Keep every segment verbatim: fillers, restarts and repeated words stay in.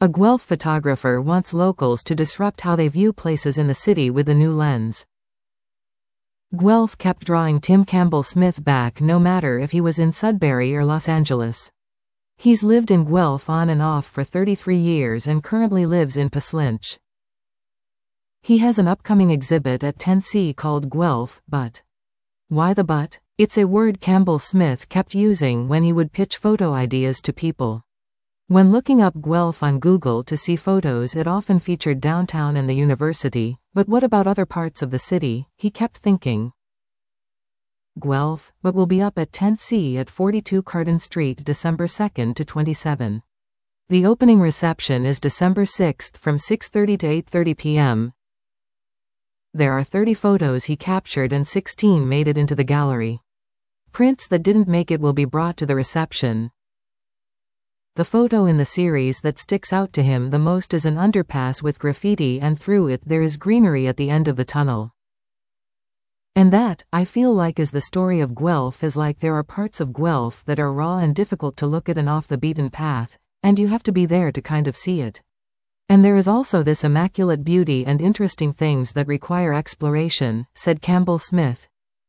A Guelph photographer wants locals to disrupt how they view places in the city with a new lens. Guelph kept drawing Tim Campbell-Smith back no matter if he was in Sudbury or Los Angeles. He's lived in Guelph on and off for thirty-three years and currently lives in Pslinch. He has an upcoming exhibit at ten C called Guelph, but. Why the but? It's a word Campbell-Smith kept using when he would pitch photo ideas to people. When looking up Guelph on Google to see photos, it often featured downtown and the university, but what about other parts of the city, he kept thinking. Guelph, but will be up at ten C at forty-two Carden Street December second to twenty-seventh. The opening reception is December sixth from six thirty to eight thirty p m There are thirty photos he captured and sixteen made it into the gallery. Prints that didn't make it will be brought to the reception. The photo in the series that sticks out to him the most is an underpass with graffiti, and through it there is greenery at the end of the tunnel. And that, I feel like, is the story of Guelph. Is like there are parts of Guelph that are raw and difficult to look at and off the beaten path, and you have to be there to kind of see it. And there is also this immaculate beauty and interesting things that require exploration, said Campbell-Smith.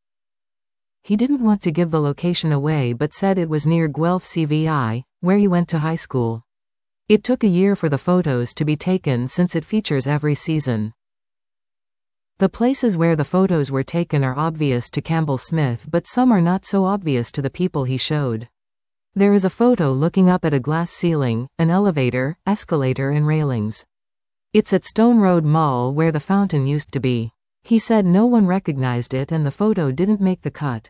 He didn't want to give the location away but said it was near Guelph C V I, where he went to high school. It took a year for the photos to be taken since it features every season. The places where the photos were taken are obvious to Campbell-Smith, but some are not so obvious to the people he showed. There is a photo looking up at a glass ceiling, an elevator, escalator and railings. It's at Stone Road Mall where the fountain used to be. He said no one recognized it and the photo didn't make the cut.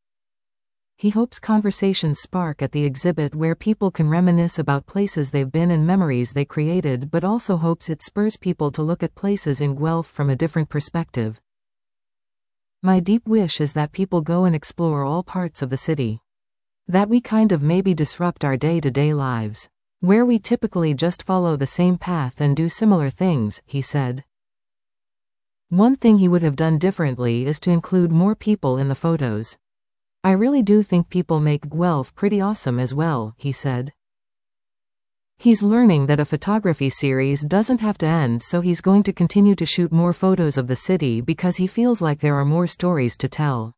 He hopes conversations spark at the exhibit where people can reminisce about places they've been and memories they created, but also hopes it spurs people to look at places in Guelph from a different perspective. My deep wish is that people go and explore all parts of the city. That we kind of maybe disrupt our day-to-day lives, where we typically just follow the same path and do similar things, he said. One thing he would have done differently is to include more people in the photos. I really do think people make Guelph pretty awesome as well, he said. He's learning that a photography series doesn't have to end, so he's going to continue to shoot more photos of the city because he feels like there are more stories to tell.